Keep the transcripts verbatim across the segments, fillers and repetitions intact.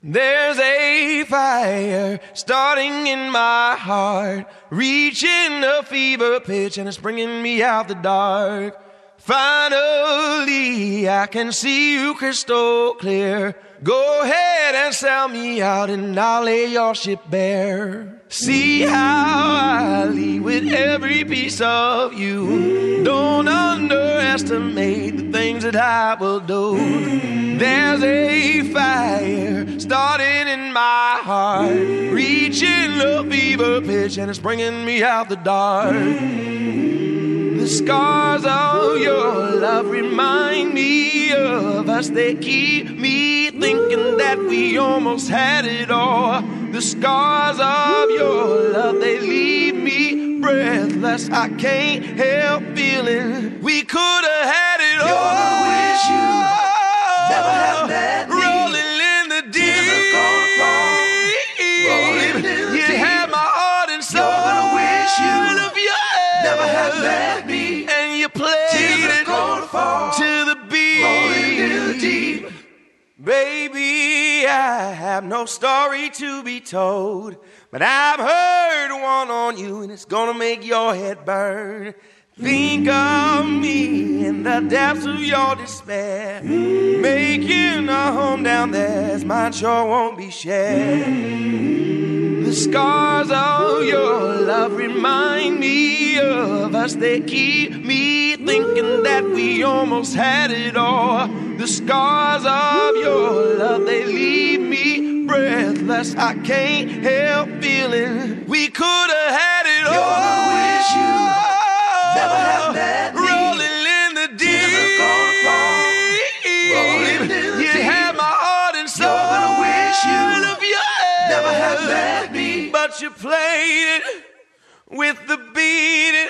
There's a fire starting in my heart, reaching a fever pitch, and it's bringing me out the dark. Finally, I can see you crystal clear. Go ahead and sell me out, and I'll lay your ship bare. See how I leave with every piece of you. Don't underestimate the things that I will do. There's a fire starting in my heart, reaching a fever pitch, and it's bringing me out the dark. The scars of your love remind me of us. They keep me thinking that we almost had it all. The scars of your love, they leave me breathless. I can't help feeling we could have had it all. You're gonna wish you never have met me. Rolling in the deep. Tears are gonna fall. Rolling in the you deep. had my heart and soul. You're gonna wish you of your never have met me. And you played Tears are it gonna fall. to the beat. Rolling in the deep. Baby, I have no story to be told, but I've heard one on you, and it's gonna make your head burn. Think of me in the depths of your despair, making a home down there as mine sure won't be shared. The scars of your love remind me of us. They keep me thinking that we almost had it all. The scars of your love, they leave me breathless. I can't help feeling we could have had it all. You're gonna wish you never have met me. Rolling in the deep. Tears are gonna fall. Rolling in the you deep. had my heart and soul. You're gonna wish you of your never have met me. But you played it with the beat.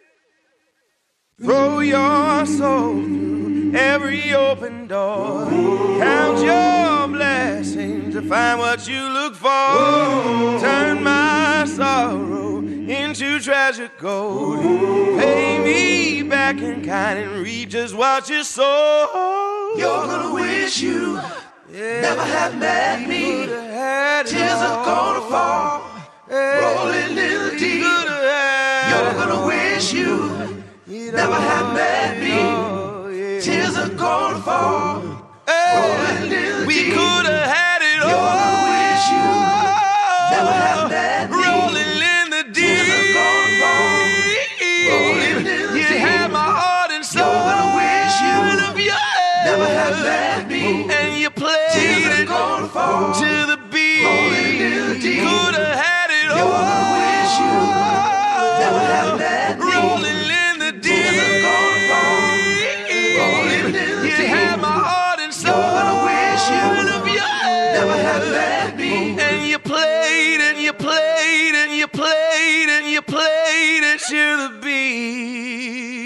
Throw your soul through every open door. Count your blessings to find what you look for. Turn my sorrow into treasure gold. Pay me back in kind and reap just what you sow. You're gonna wish you Yeah, never have met me. Tears are gonna fall. Rolling in the deep. You're gonna wish you never have met me. Tears are gonna fall. Rolling in the We deep. could have had it all. You're gonna wish you never have met me. Rolling in the deep. Tears are gonna fall. Rolling in the You deep. had my heart and soul. You're gonna wish you of your never have met me. And you played Tears are it gonna fall. to the beat. Rolling in the deep. Could have had it all. You're gonna wish you never have met me. Rolling in the deep. Tears are gonna fall. Rolling in the You deep. had my heart and soul. You're gonna wish you of your never have met me. And you played and you played and you played and you played it to the beat.